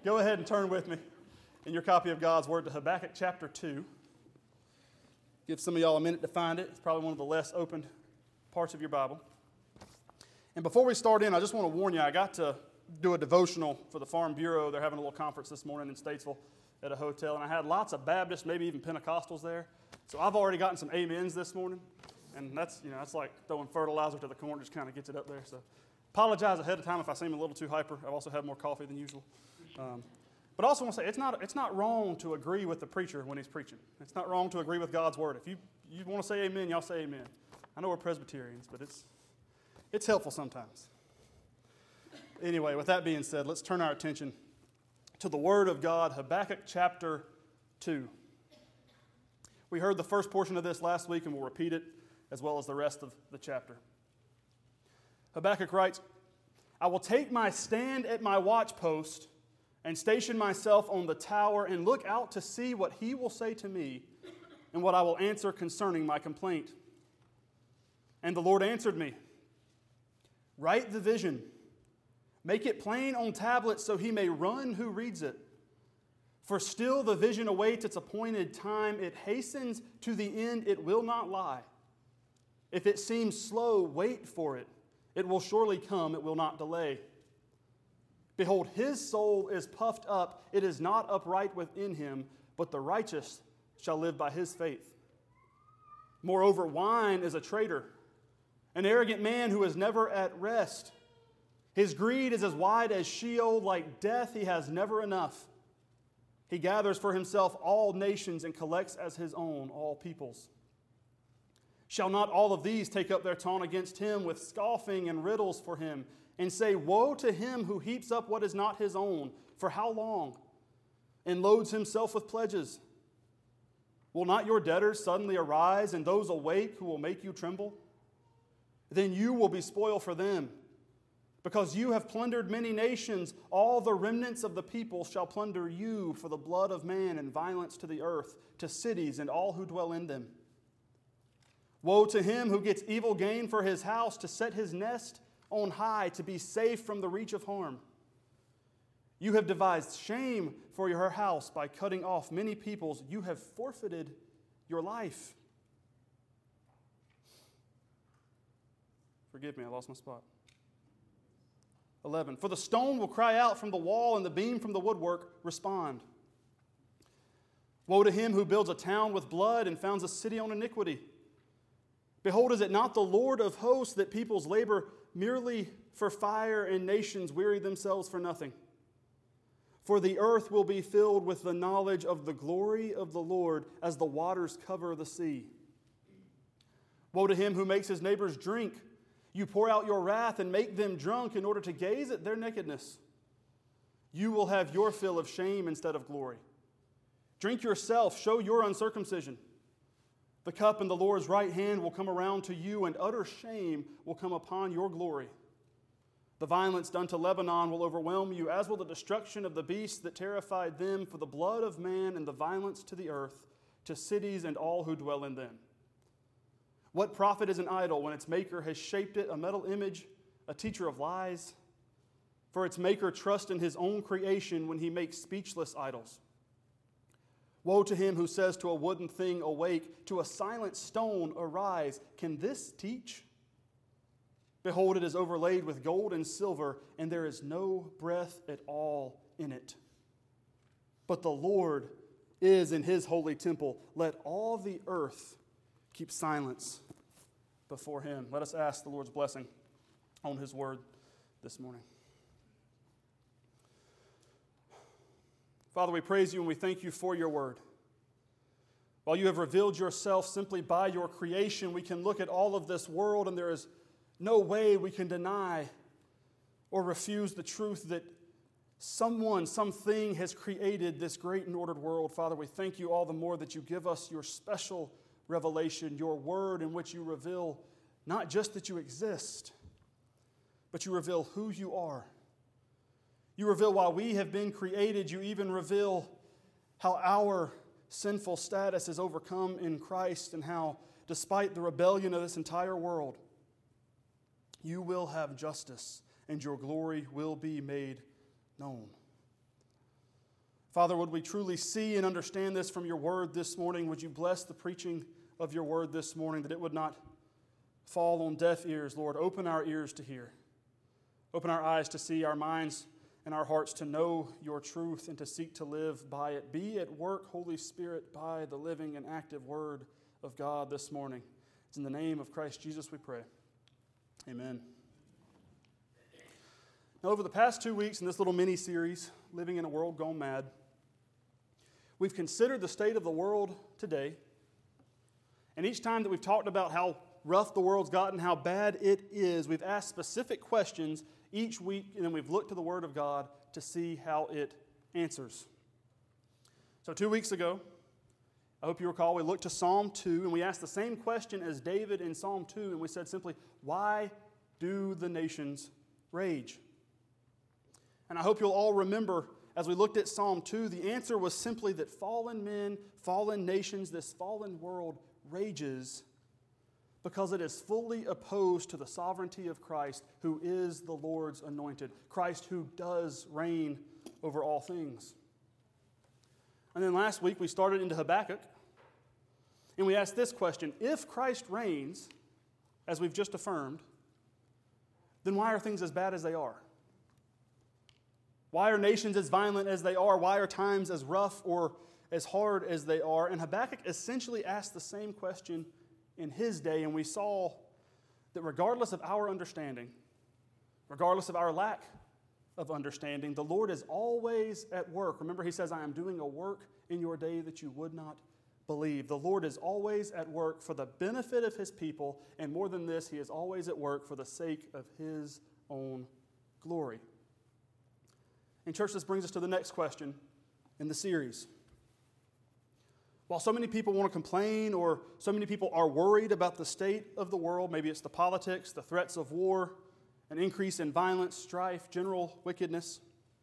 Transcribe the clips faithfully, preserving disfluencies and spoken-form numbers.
Go ahead and turn with me in your copy of God's Word to Habakkuk chapter two. Give some of y'all a minute to find it. It's probably one of the less opened parts of your Bible. And before we start in, I just want to warn you, I got to do a devotional for the Farm Bureau. They're having a little conference this morning in Statesville at a hotel, and I had lots of Baptists, maybe even Pentecostals there. So I've already gotten some amens this morning, and that's, you know, that's like throwing fertilizer to the corn, just kind of gets it up there. So apologize ahead of time if I seem a little too hyper. I've also had more coffee than usual. Um, but I also want to say, it's not, it's not wrong to agree with the preacher when he's preaching. It's not wrong to agree with God's Word. If you, you want to say amen, y'all say amen. I know we're Presbyterians, but it's, it's helpful sometimes. Anyway, with that being said, let's turn our attention to the Word of God, Habakkuk chapter two. We heard the first portion of this last week, and we'll repeat it as well as the rest of the chapter. Habakkuk writes, I will take my stand at my watchpost and station myself on the tower and look out to see what he will say to me and what I will answer concerning my complaint. And the Lord answered me, write the vision, make it plain on tablets so he may run who reads it. For still the vision awaits its appointed time. It hastens to the end, it will not lie. If it seems slow, wait for it. It will surely come, it will not delay. Behold, his soul is puffed up, it is not upright within him, but the righteous shall live by his faith. Moreover, wine is a traitor, an arrogant man who is never at rest. His greed is as wide as Sheol, like death he has never enough. He gathers for himself all nations and collects as his own all peoples. Shall not all of these take up their taunt against him with scoffing and riddles for him, and say, woe to him who heaps up what is not his own, for how long? And loads himself with pledges. Will not your debtors suddenly arise, and those awake who will make you tremble? Then you will be spoil for them. Because you have plundered many nations, all the remnants of the people shall plunder you for the blood of man and violence to the earth, to cities and all who dwell in them. Woe to him who gets evil gain for his house, to set his nest on high, to be safe from the reach of harm. You have devised shame for your house by cutting off many peoples. You have forfeited your life. Forgive me, I lost my spot. eleven. For the stone will cry out from the wall, and the beam from the woodwork respond. Woe to him who builds a town with blood and founds a city on iniquity. Behold, is it not the Lord of hosts that peoples labor merely for fire and nations weary themselves for nothing? For the earth will be filled with the knowledge of the glory of the Lord as the waters cover the sea. Woe to him who makes his neighbors drink. You pour out your wrath and make them drunk in order to gaze at their nakedness. You will have your fill of shame instead of glory. Drink yourself, show your uncircumcision. The cup in the Lord's right hand will come around to you, and utter shame will come upon your glory. The violence done to Lebanon will overwhelm you, as will the destruction of the beasts that terrified them, for the blood of man and the violence to the earth, to cities and all who dwell in them. What profit is an idol when its maker has shaped it, a metal image, a teacher of lies? For its maker trusts in his own creation when he makes speechless idols. Woe to him who says to a wooden thing, awake, to a silent stone, arise. Can this teach? Behold, it is overlaid with gold and silver, and there is no breath at all in it. But the Lord is in his holy temple. Let all the earth keep silence before him. Let us ask the Lord's blessing on his word this morning. Father, we praise you and we thank you for your word. While you have revealed yourself simply by your creation, we can look at all of this world and there is no way we can deny or refuse the truth that someone, something has created this great and ordered world. Father, we thank you all the more that you give us your special revelation, your word in which you reveal not just that you exist, but you reveal who you are. You reveal why we have been created. You even reveal how our sinful status is overcome in Christ and how, despite the rebellion of this entire world, you will have justice and your glory will be made known. Father, would we truly see and understand this from your word this morning? Would you bless the preaching of your word this morning, that it would not fall on deaf ears, Lord. Open our ears to hear. Open our eyes to see, our minds and our hearts to know your truth and to seek to live by it. Be at work, Holy Spirit, by the living and active word of God this morning. It's in the name of Christ Jesus we pray. Amen. Now, over the past two weeks in this little mini-series, Living in a World Gone Mad, we've considered the state of the world today. And each time that we've talked about how rough the world's gotten, how bad it is, we've asked specific questions each week, and then we've looked to the Word of God to see how it answers. So two weeks ago, I hope you recall, we looked to Psalm two, and we asked the same question as David in Psalm two, and we said simply, why do the nations rage? And I hope you'll all remember, as we looked at Psalm two, the answer was simply that fallen men, fallen nations, this fallen world rages because it is fully opposed to the sovereignty of Christ, who is the Lord's anointed, Christ who does reign over all things. And then last week we started into Habakkuk, and we asked this question: if Christ reigns, as we've just affirmed, then why are things as bad as they are? Why are nations as violent as they are? Why are times as rough or as hard as they are? And Habakkuk essentially asked the same question in his day, and we saw that regardless of our understanding, regardless of our lack of understanding, the Lord is always at work. Remember, he says, I am doing a work in your day that you would not believe. The Lord is always at work for the benefit of his people, and more than this, he is always at work for the sake of his own glory. And church, this brings us to the next question in the series. While so many people want to complain, or so many people are worried about the state of the world, maybe it's the politics, the threats of war, an increase in violence, strife, general wickedness,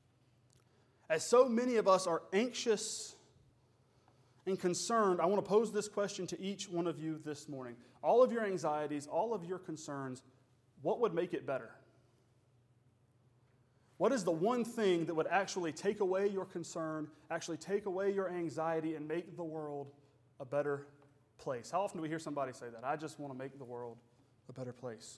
as so many of us are anxious and concerned, I want to pose this question to each one of you this morning. All of your anxieties, all of your concerns, what would make it better? What is the one thing that would actually take away your concern, actually take away your anxiety, and make the world a better place? How often do we hear somebody say that? I just want to make the world a better place.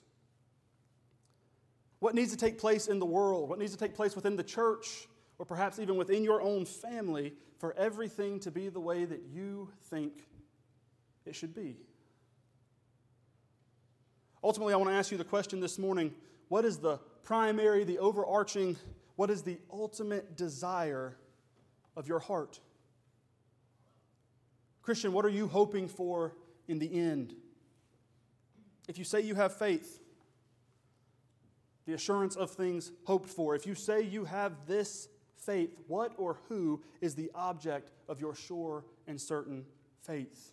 What needs to take place in the world? What needs to take place within the church, or perhaps even within your own family, for everything to be the way that you think it should be? Ultimately, I want to ask you the question this morning: what is the primary, the overarching, what is the ultimate desire of your heart? Christian, what are you hoping for in the end? If you say you have faith, the assurance of things hoped for, if you say you have this faith, what or who is the object of your sure and certain faith?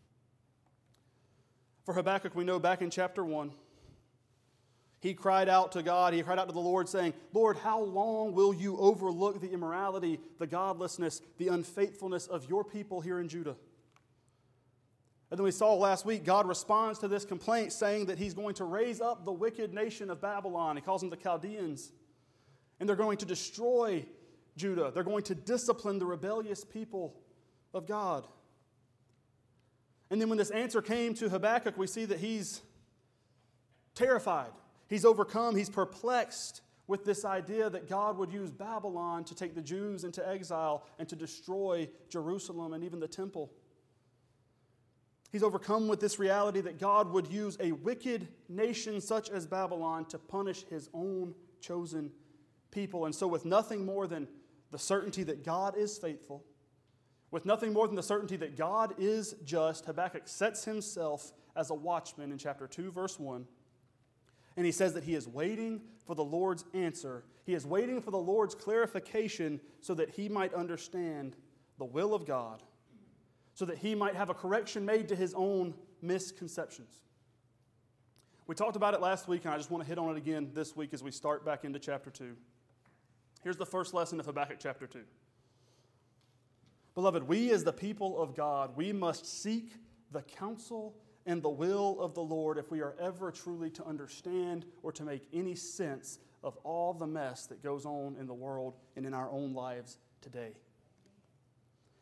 For Habakkuk, we know back in chapter one, he cried out to God, he cried out to the Lord saying, Lord, how long will you overlook the immorality, the godlessness, the unfaithfulness of your people here in Judah? And then we saw last week, God responds to this complaint saying that he's going to raise up the wicked nation of Babylon. He calls them the Chaldeans. And they're going to destroy Judah. They're going to discipline the rebellious people of God. And then when this answer came to Habakkuk, we see that he's terrified. He's overcome. He's perplexed with this idea that God would use Babylon to take the Jews into exile and to destroy Jerusalem and even the temple. He's overcome with this reality that God would use a wicked nation such as Babylon to punish his own chosen people. And so with nothing more than the certainty that God is faithful, with nothing more than the certainty that God is just, Habakkuk sets himself as a watchman in chapter two, verse one. And he says that he is waiting for the Lord's answer. He is waiting for the Lord's clarification so that he might understand the will of God, so that he might have a correction made to his own misconceptions. We talked about it last week, and I just want to hit on it again this week as we start back into chapter two. Here's the first lesson of Habakkuk chapter two. Beloved, we as the people of God, we must seek the counsel and the will of the Lord if we are ever truly to understand or to make any sense of all the mess that goes on in the world and in our own lives today.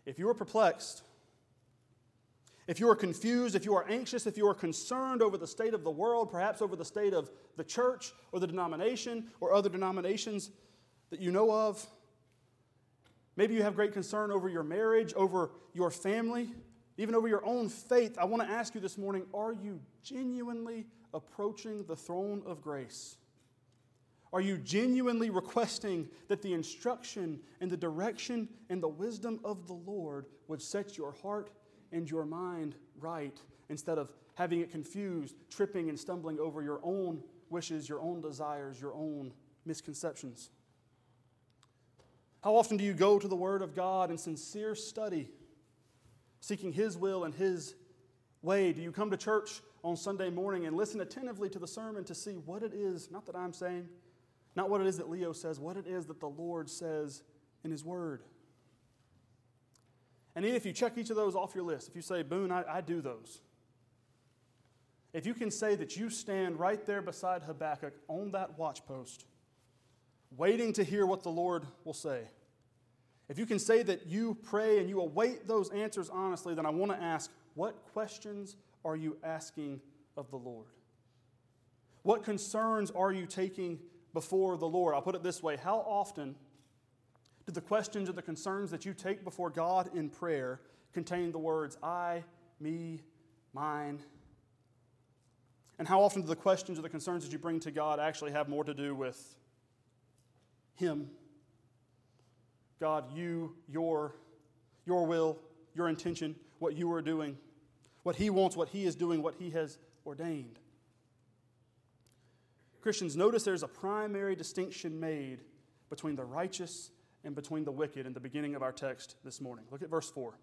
If you are perplexed, if you are confused, if you are anxious, if you are concerned over the state of the world, perhaps over the state of the church or the denomination or other denominations that you know of, maybe you have great concern over your marriage, over your family, even over your own faith, I want to ask you this morning, are you genuinely approaching the throne of grace? Are you genuinely requesting that the instruction and the direction and the wisdom of the Lord would set your heart and your mind right, instead of having it confused, tripping and stumbling over your own wishes, your own desires, your own misconceptions? How often do you go to the Word of God in sincere study, seeking His will and His way? Do you come to church on Sunday morning and listen attentively to the sermon to see what it is, not that I'm saying, not what it is that Leo says, what it is that the Lord says in His Word? And even if you check each of those off your list, if you say, Boone, I, I do those. If you can say that you stand right there beside Habakkuk on that watchpost, waiting to hear what the Lord will say, if you can say that you pray and you await those answers honestly, then I want to ask, what questions are you asking of the Lord? What concerns are you taking before the Lord? I'll put it this way. How often do the questions or the concerns that you take before God in prayer contain the words, I, me, mine? And how often do the questions or the concerns that you bring to God actually have more to do with Him? God, you, your, your will, your intention, what you are doing, what He wants, what He is doing, what He has ordained. Christians, notice there's a primary distinction made between the righteous and between the wicked in the beginning of our text this morning. Look at verse four.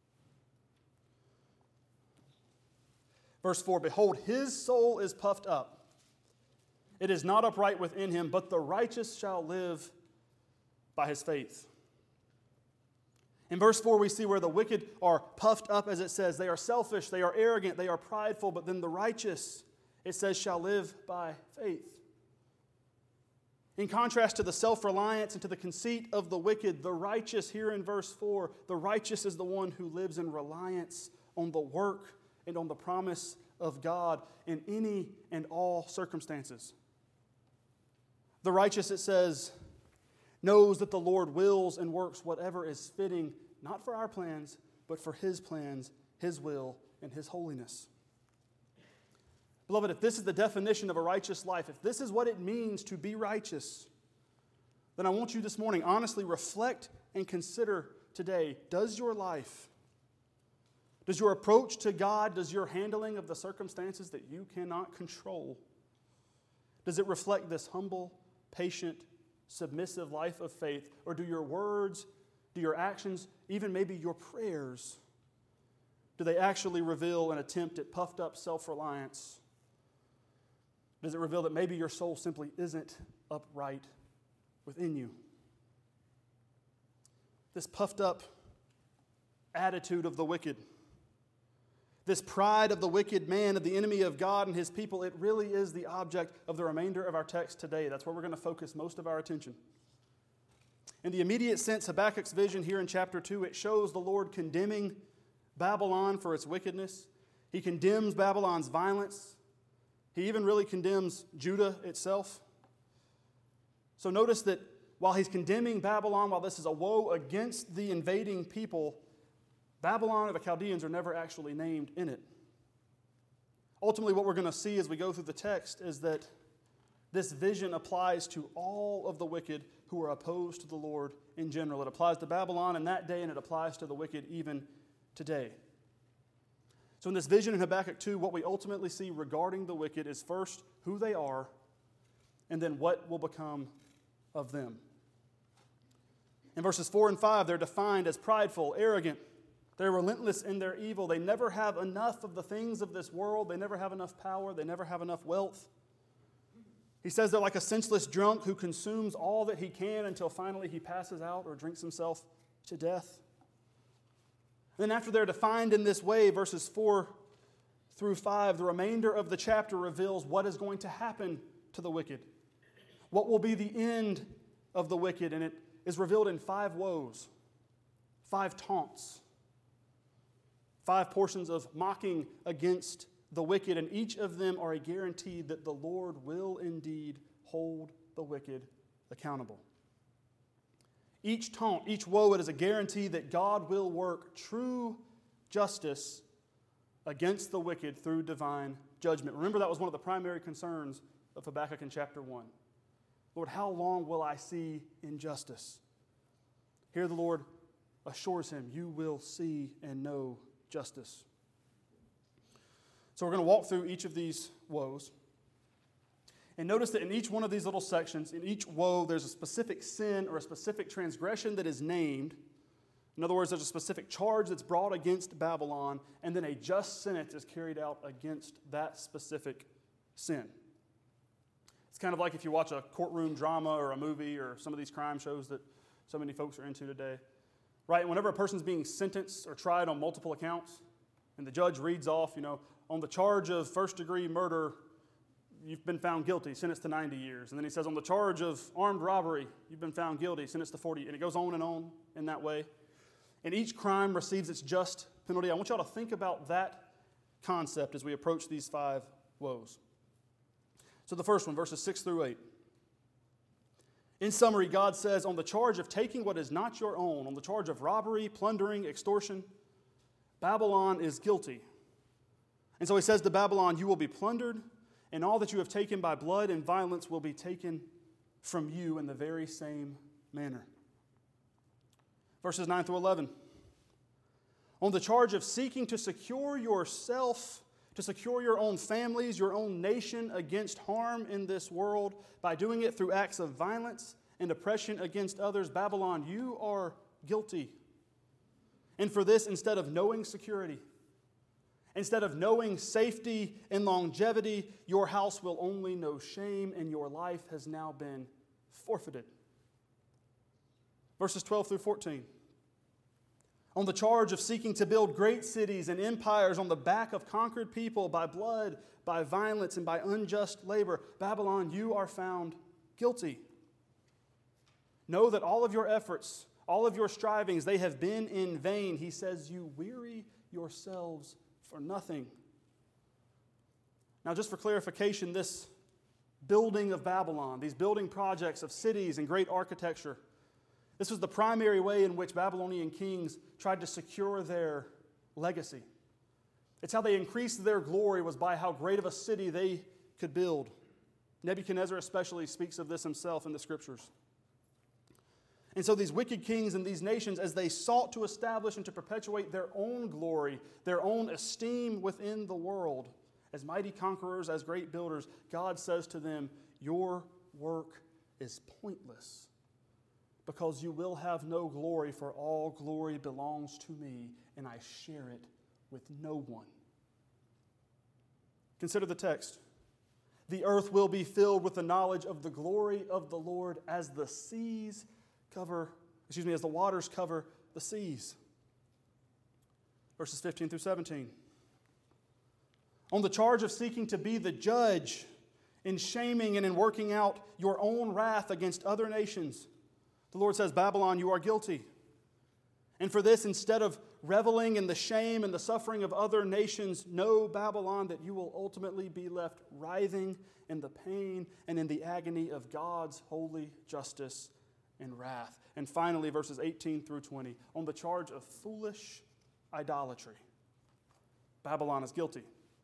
Verse four, behold, his soul is puffed up. It is not upright within him, but the righteous shall live by his faith. In verse four, we see where the wicked are puffed up, as it says. They are selfish, they are arrogant, they are prideful, but then the righteous, it says, shall live by faith. In contrast to the self-reliance and to the conceit of the wicked, the righteous, here in verse four, the righteous is the one who lives in reliance on the work and on the promise of God in any and all circumstances. The righteous, it says, knows that the Lord wills and works whatever is fitting, not for our plans, but for His plans, His will, and His holiness. Beloved, if this is the definition of a righteous life, if this is what it means to be righteous, then I want you this morning honestly reflect and consider today, does your life, does your approach to God, does your handling of the circumstances that you cannot control, does it reflect this humble, patient, submissive life of faith? Or do your words, do your actions, even maybe your prayers, do they actually reveal an attempt at puffed up self-reliance? Does it reveal that maybe your soul simply isn't upright within you? This puffed up attitude of the wicked, this pride of the wicked man, of the enemy of God and His people, it really is the object of the remainder of our text today. That's where we're going to focus most of our attention. In the immediate sense, Habakkuk's vision here in chapter two, it shows the Lord condemning Babylon for its wickedness. He condemns Babylon's violence. He even really condemns Judah itself. So notice that while He's condemning Babylon, while this is a woe against the invading people, Babylon or the Chaldeans are never actually named in it. Ultimately, what we're going to see as we go through the text is that this vision applies to all of the wicked who are opposed to the Lord in general. It applies to Babylon in that day, and it applies to the wicked even today. So in this vision in Habakkuk two, what we ultimately see regarding the wicked is first who they are, and then what will become of them. In verses four and five, they're defined as prideful, arrogant. They're relentless in their evil. They never have enough of the things of this world. They never have enough power. They never have enough wealth. He says they're like a senseless drunk who consumes all that he can until finally he passes out or drinks himself to death. Then after they're defined in this way, verses four through five, the remainder of the chapter reveals what is going to happen to the wicked. What will be the end of the wicked, and it is revealed in five woes. five taunts, five portions of mocking against the wicked, and each of them are a guarantee that the Lord will indeed hold the wicked accountable. Each taunt, each woe, it is a guarantee that God will work true justice against the wicked through divine judgment. Remember, that was one of the primary concerns of Habakkuk in chapter one. Lord, how long will I see injustice? Here the Lord assures him, you will see and know justice. So we're going to walk through each of these woes. And notice that in each one of these little sections, in each woe, there's a specific sin or a specific transgression that is named. In other words, there's a specific charge that's brought against Babylon, and then a just sentence is carried out against that specific sin. It's kind of like if you watch a courtroom drama or a movie or some of these crime shows that so many folks are into today. Right? Whenever a person's being sentenced or tried on multiple accounts, and the judge reads off, you know, on the charge of first-degree murder, you've been found guilty, sentenced to ninety years. And then he says, on the charge of armed robbery, you've been found guilty, sentenced to forty. And it goes on and on in that way. And each crime receives its just penalty. I want y'all to think about that concept as we approach these five woes. So the first one, verses six through eight. In summary, God says, on the charge of taking what is not your own, on the charge of robbery, plundering, extortion, Babylon is guilty. And so he says to Babylon, you will be plundered, and all that you have taken by blood and violence will be taken from you in the very same manner. Verses nine through eleven. On the charge of seeking to secure yourself, to secure your own families, your own nation against harm in this world by doing it through acts of violence and oppression against others, Babylon, you are guilty. And for this, instead of knowing security, instead of knowing safety and longevity, your house will only know shame, and your life has now been forfeited. Verses twelve through fourteen. On the charge of seeking to build great cities and empires on the back of conquered people by blood, by violence, and by unjust labor, Babylon, you are found guilty. Know that all of your efforts, all of your strivings, they have been in vain. He says, you weary yourselves for nothing. Now, just for clarification, this building of Babylon, these building projects of cities and great architecture, this was the primary way in which Babylonian kings tried to secure their legacy. It's how they increased their glory, was by how great of a city they could build. Nebuchadnezzar especially speaks of this himself in the scriptures. And so these wicked kings and these nations, as they sought to establish and to perpetuate their own glory, their own esteem within the world, as mighty conquerors, as great builders, God says to them, your work is pointless, because you will have no glory, for all glory belongs to me, and I share it with no one. Consider the text. The earth will be filled with the knowledge of the glory of the Lord as the seas cover, excuse me, as the waters cover the seas. Verses fifteen through seventeen. On the charge of seeking to be the judge in shaming and in working out your own wrath against other nations, the Lord says, Babylon, you are guilty. And for this, instead of reveling in the shame and the suffering of other nations, know, Babylon, that you will ultimately be left writhing in the pain and in the agony of God's holy justice and wrath. And finally, verses eighteen through twenty, on the charge of foolish idolatry, Babylon is guilty.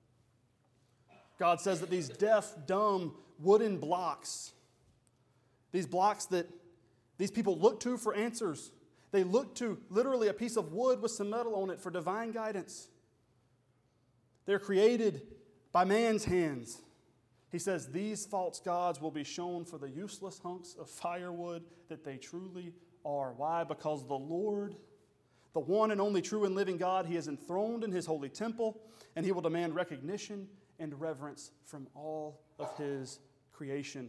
God says that these deaf, dumb, wooden blocks, these blocks that these people look to for answers, they look to literally a piece of wood with some metal on it for divine guidance. They're created by man's hands. He says these false gods will be shown for the useless hunks of firewood that they truly are. Why? Because the Lord, the one and only true and living God, He is enthroned in His holy temple, and He will demand recognition and reverence from all of His creation.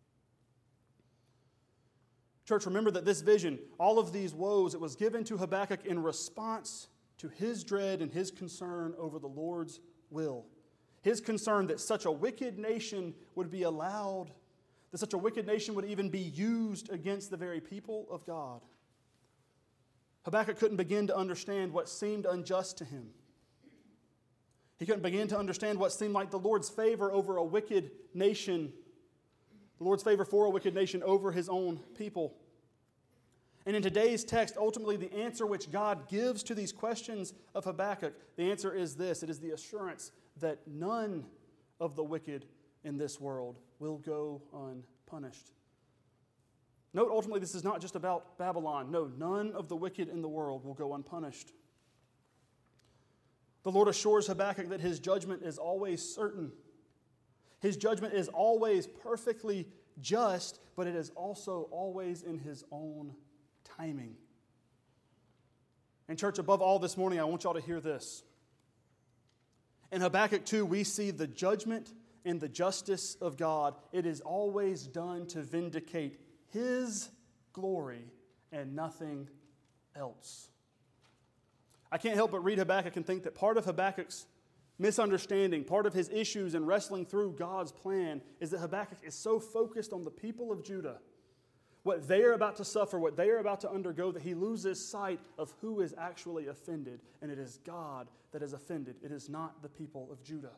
Church, remember that this vision, all of these woes, it was given to Habakkuk in response to his dread and his concern over the Lord's will. His concern that such a wicked nation would be allowed, that such a wicked nation would even be used against the very people of God. Habakkuk couldn't begin to understand what seemed unjust to him. He couldn't begin to understand what seemed like the Lord's favor over a wicked nation, the Lord's favor for a wicked nation over his own people. And in today's text, ultimately the answer which God gives to these questions of Habakkuk, the answer is this. It is the assurance that none of the wicked in this world will go unpunished. Note, ultimately, this is not just about Babylon. No, none of the wicked in the world will go unpunished. The Lord assures Habakkuk that his judgment is always certain. His judgment is always perfectly just, but it is also always in his own timing. And church, above all this morning, I want y'all to hear this. In Habakkuk two, we see the judgment and the justice of God. It is always done to vindicate His glory and nothing else. I can't help but read Habakkuk and think that part of Habakkuk's misunderstanding, part of his issues in wrestling through God's plan, is that Habakkuk is so focused on the people of Judah, what they are about to suffer, what they are about to undergo, that he loses sight of who is actually offended. And it is God that is offended. It is not the people of Judah.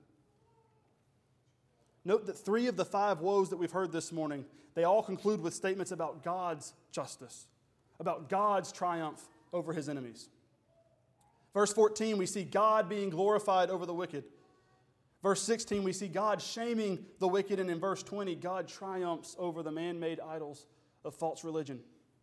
Note that three of the five woes that we've heard this morning, they all conclude with statements about God's justice, about God's triumph over his enemies. Verse fourteen, we see God being glorified over the wicked. Verse sixteen, we see God shaming the wicked. And in verse twenty, God triumphs over the man-made idols of false religion.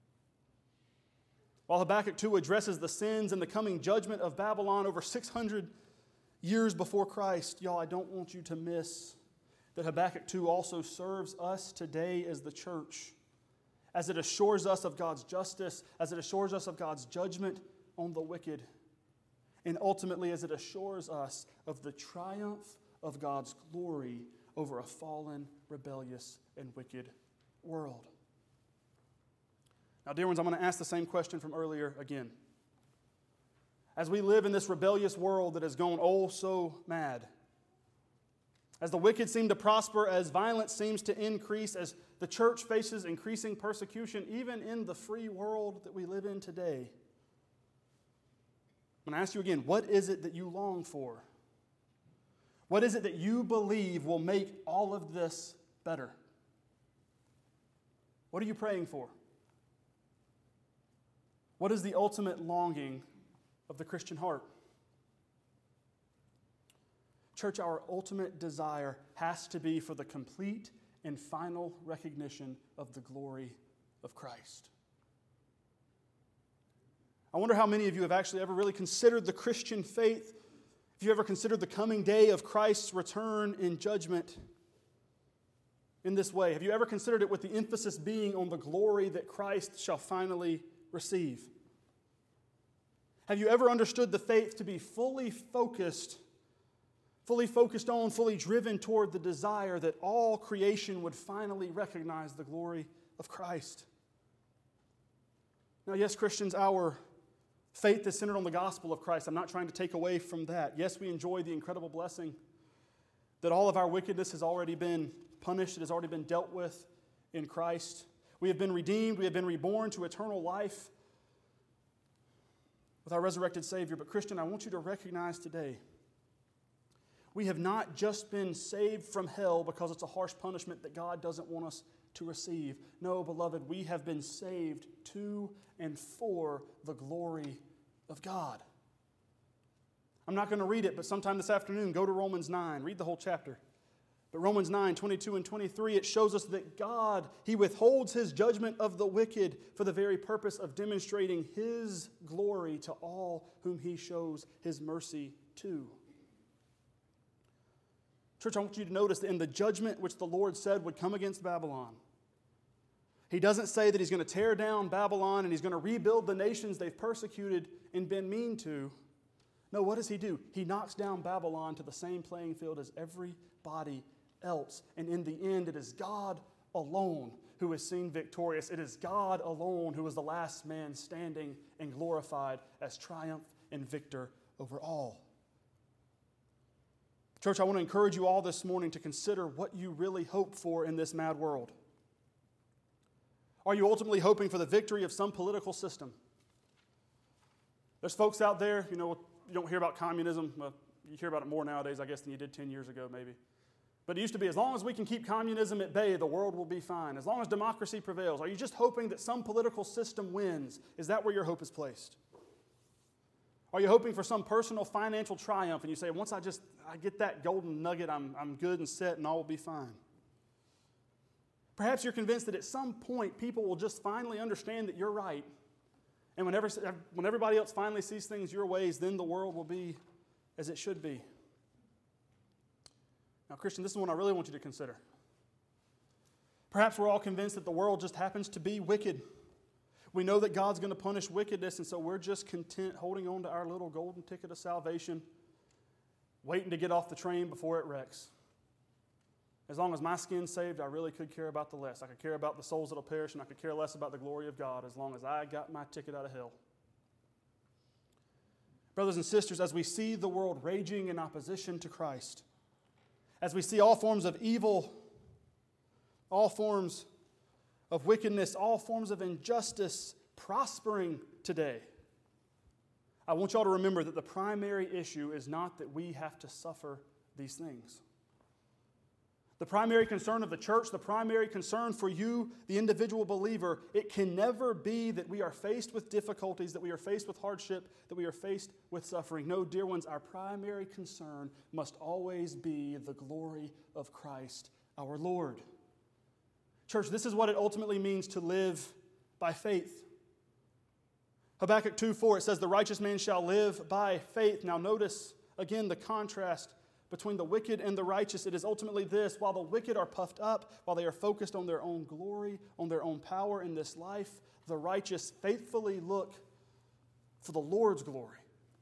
While Habakkuk two addresses the sins and the coming judgment of Babylon over six hundred years before Christ, y'all, I don't want you to miss that Habakkuk two also serves us today as the church, as it assures us of God's justice, as it assures us of God's judgment on the wicked, and ultimately as it assures us of the triumph of God's glory over a fallen, rebellious, and wicked world. Now, dear ones, I'm going to ask the same question from earlier again. As we live in this rebellious world that has gone oh so mad, as the wicked seem to prosper, as violence seems to increase, as the church faces increasing persecution, even in the free world that we live in today, I'm going to ask you again, what is it that you long for? What is it that you believe will make all of this better? What are you praying for? What is the ultimate longing of the Christian heart? Church, our ultimate desire has to be for the complete and final recognition of the glory of Christ. I wonder how many of you have actually ever really considered the Christian faith, if you ever considered the coming day of Christ's return in judgment in this way. Have you ever considered it with the emphasis being on the glory that Christ shall finally receive? Have you ever understood the faith to be fully focused, fully focused on, fully driven toward the desire that all creation would finally recognize the glory of Christ? Now, yes, Christians, our faith is centered on the gospel of Christ. I'm not trying to take away from that. Yes, we enjoy the incredible blessing that all of our wickedness has already been punished. It has already been dealt with in Christ. We have been redeemed. We have been reborn to eternal life with our resurrected Savior. But Christian, I want you to recognize today, we have not just been saved from hell because it's a harsh punishment that God doesn't want us to receive. No, beloved, we have been saved to and for the glory of God. I'm not going to read it, but sometime this afternoon, go to Romans nine. Read the whole chapter. But Romans nine, twenty-two and twenty-three, it shows us that God, He withholds His judgment of the wicked for the very purpose of demonstrating His glory to all whom He shows His mercy to. Church, I want you to notice that in the judgment which the Lord said would come against Babylon, He doesn't say that He's going to tear down Babylon and He's going to rebuild the nations they've persecuted and been mean to. No, what does He do? He knocks down Babylon to the same playing field as everybody else. And in the end, it is God alone who is seen victorious. It is God alone who is the last man standing and glorified as triumph and victor over all. Church, I want to encourage you all this morning to consider what you really hope for in this mad world. Are you ultimately hoping for the victory of some political system? There's folks out there, you know, you don't hear about communism. Well, you hear about it more nowadays, I guess, than you did ten years ago, maybe. But it used to be, as long as we can keep communism at bay, the world will be fine. As long as democracy prevails. Are you just hoping that some political system wins? Is that where your hope is placed? Are you hoping for some personal financial triumph and you say, once I just I get that golden nugget, I'm, I'm good and set and all will be fine? Perhaps you're convinced that at some point people will just finally understand that you're right. And whenever, when everybody else finally sees things your ways, then the world will be as it should be. Now, Christian, this is one I really want you to consider. Perhaps we're all convinced that the world just happens to be wicked. We know that God's going to punish wickedness, and so we're just content holding on to our little golden ticket of salvation, waiting to get off the train before it wrecks. As long as my skin's saved, I really could care about the less. I could care about the souls that'll perish, and I could care less about the glory of God as long as I got my ticket out of hell. Brothers and sisters, as we see the world raging in opposition to Christ, as we see all forms of evil, all forms of wickedness, all forms of injustice prospering today, I want y'all to remember that the primary issue is not that we have to suffer these things. The primary concern of the church, the primary concern for you, the individual believer, it can never be that we are faced with difficulties, that we are faced with hardship, that we are faced with suffering. No, dear ones, our primary concern must always be the glory of Christ our Lord. Church, this is what it ultimately means to live by faith. Habakkuk two four, it says, the righteous man shall live by faith. Now notice, again, the contrast between the wicked and the righteous. It is ultimately this: while the wicked are puffed up, while they are focused on their own glory, on their own power in this life, the righteous faithfully look for the Lord's glory.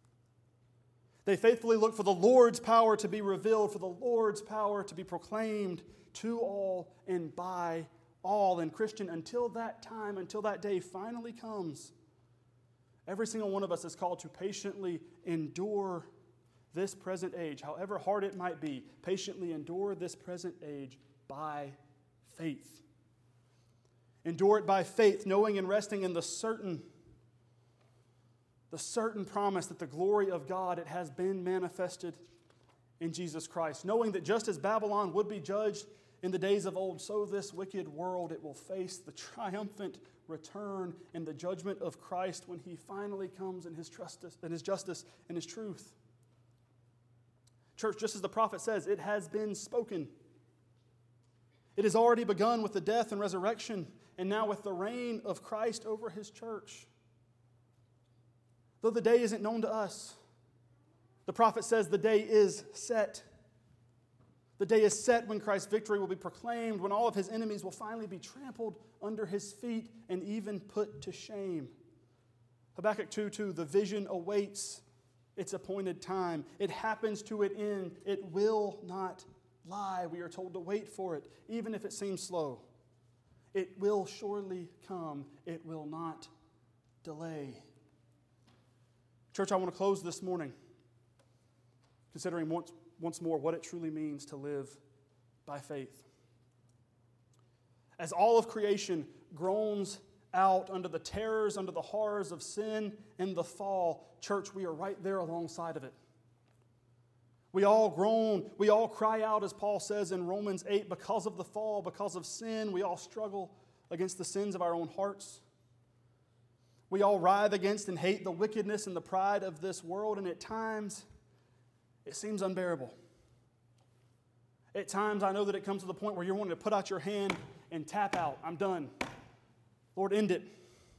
They faithfully look for the Lord's power to be revealed, for the Lord's power to be proclaimed to all and by all. And Christian, until that time, until that day finally comes, every single one of us is called to patiently endure this present age, however hard it might be, patiently endure this present age by faith. Endure it by faith, knowing and resting in the certain, the certain promise that the glory of God, it has been manifested in Jesus Christ. Knowing that just as Babylon would be judged in the days of old, so this wicked world, it will face the triumphant return and the judgment of Christ when He finally comes in His justice, in His justice and His truth. Church, just as the prophet says, it has been spoken. It has already begun with the death and resurrection, and now with the reign of Christ over His church. Though the day isn't known to us, the prophet says the day is set. The day is set when Christ's victory will be proclaimed, when all of His enemies will finally be trampled under His feet and even put to shame. Habakkuk two two, the vision awaits its appointed time. It happens to an end. It will not lie. We are told to wait for it, even if it seems slow. It will surely come. It will not delay. Church, I want to close this morning considering once, once more what it truly means to live by faith. As all of creation groans out under the terrors, under the horrors of sin and the fall, church, we are right there alongside of it. We all groan, we all cry out, as Paul says in Romans eight, because of the fall, because of sin. We all struggle against the sins of our own hearts. We all writhe against and hate the wickedness and the pride of this world, and at times it seems unbearable. At times I know that it comes to the point where you're wanting to put out your hand and tap out. I'm done. Lord, end it.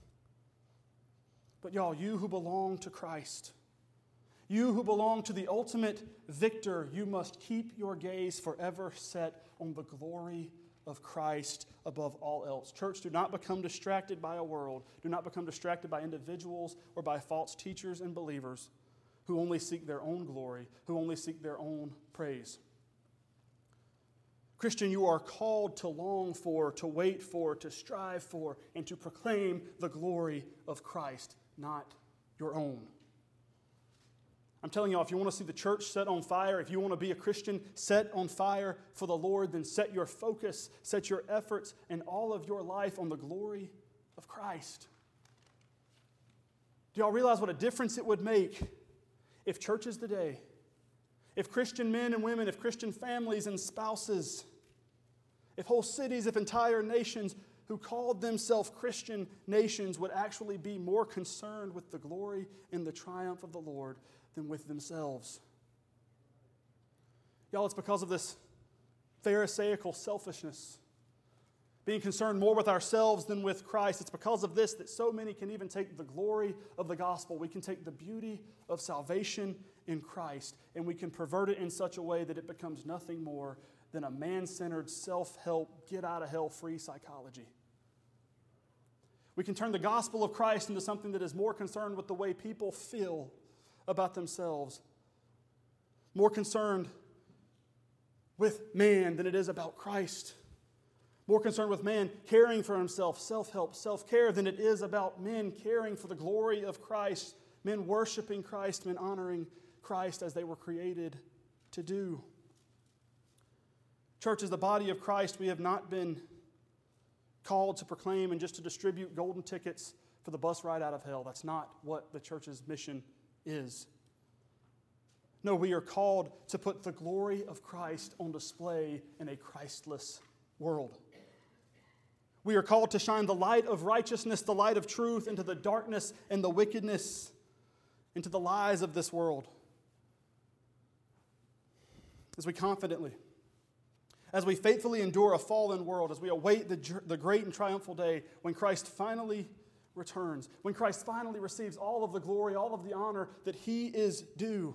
But y'all, you who belong to Christ, you who belong to the ultimate victor, you must keep your gaze forever set on the glory of Christ above all else. Church, do not become distracted by a world. Do not become distracted by individuals or by false teachers and believers who only seek their own glory, who only seek their own praise. Christian, you are called to long for, to wait for, to strive for, and to proclaim the glory of Christ, not your own. I'm telling y'all, if you want to see the church set on fire, if you want to be a Christian set on fire for the Lord, then set your focus, set your efforts, and all of your life on the glory of Christ. Do y'all realize what a difference it would make if churches today, if Christian men and women, if Christian families and spouses, if whole cities, if entire nations who called themselves Christian nations would actually be more concerned with the glory and the triumph of the Lord than with themselves? Y'all, it's because of this Pharisaical selfishness, being concerned more with ourselves than with Christ. It's because of this that so many can even take the glory of the gospel. We can take the beauty of salvation in Christ, and we can pervert it in such a way that it becomes nothing more than a man-centered, self-help, get-out-of-hell-free psychology. We can turn the gospel of Christ into something that is more concerned with the way people feel about themselves, more concerned with man than it is about Christ, more concerned with man caring for himself, self-help, self-care, than it is about men caring for the glory of Christ, men worshiping Christ, men honoring Christ as they were created to do. Church, as the body of Christ, we have not been called to proclaim and just to distribute golden tickets for the bus ride out of hell. That's not what the church's mission is. No, we are called to put the glory of Christ on display in a Christless world. We are called to shine the light of righteousness, the light of truth, into the darkness and the wickedness, into the lies of this world. As we confidently, as we faithfully endure a fallen world, as we await the, the great and triumphal day when Christ finally returns, when Christ finally receives all of the glory, all of the honor that He is due,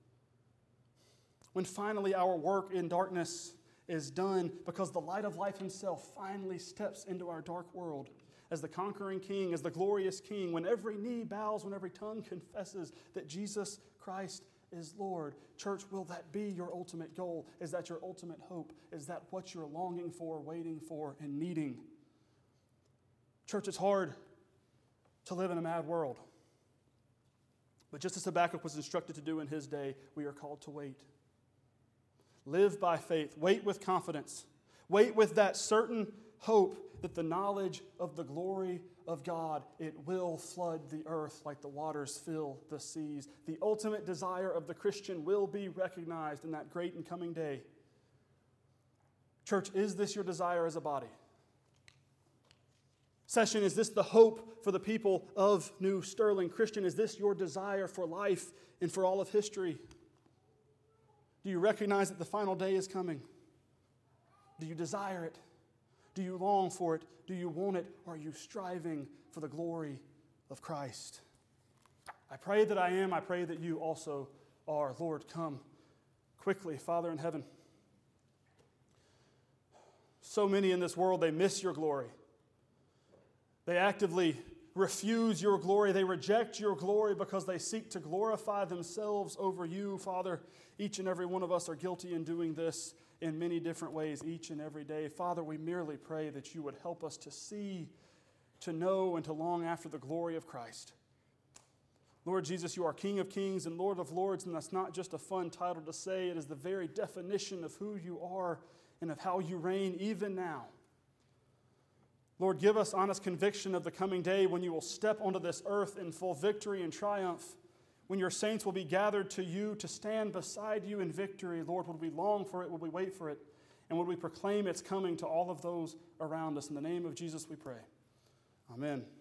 when finally our work in darkness is done because the light of life Himself finally steps into our dark world as the conquering King, as the glorious King, when every knee bows, when every tongue confesses that Jesus Christ is Lord. Church, will that be your ultimate goal? Is that your ultimate hope? Is that what you're longing for, waiting for, and needing? Church, it's hard to live in a mad world. But just as Habakkuk was instructed to do in his day, we are called to wait. Live by faith. Wait with confidence. Wait with that certain hope that the knowledge of the glory of God, it will flood the earth like the waters fill the seas. The ultimate desire of the Christian will be recognized in that great and coming day. Church, is this your desire as a body? Session, is this the hope for the people of New Sterling? Christian, is this your desire for life and for all of history? Do you recognize that the final day is coming? Do you desire it? Do you long for it? Do you want it? Or are you striving for the glory of Christ? I pray that I am. I pray that you also are. Lord, come quickly, Father in heaven. So many in this world, they miss your glory. They actively refuse your glory. They reject your glory because they seek to glorify themselves over you. Father, each and every one of us are guilty in doing this in many different ways each and every day. Father, we merely pray that you would help us to see, to know, and to long after the glory of Christ. Lord Jesus, you are King of kings and Lord of lords, and that's not just a fun title to say. It is the very definition of who you are and of how you reign even now. Lord, give us honest conviction of the coming day when you will step onto this earth in full victory and triumph, when your saints will be gathered to you to stand beside you in victory. Lord, would we long for it? Would we wait for it? And would we proclaim its coming to all of those around us? In the name of Jesus we pray. Amen.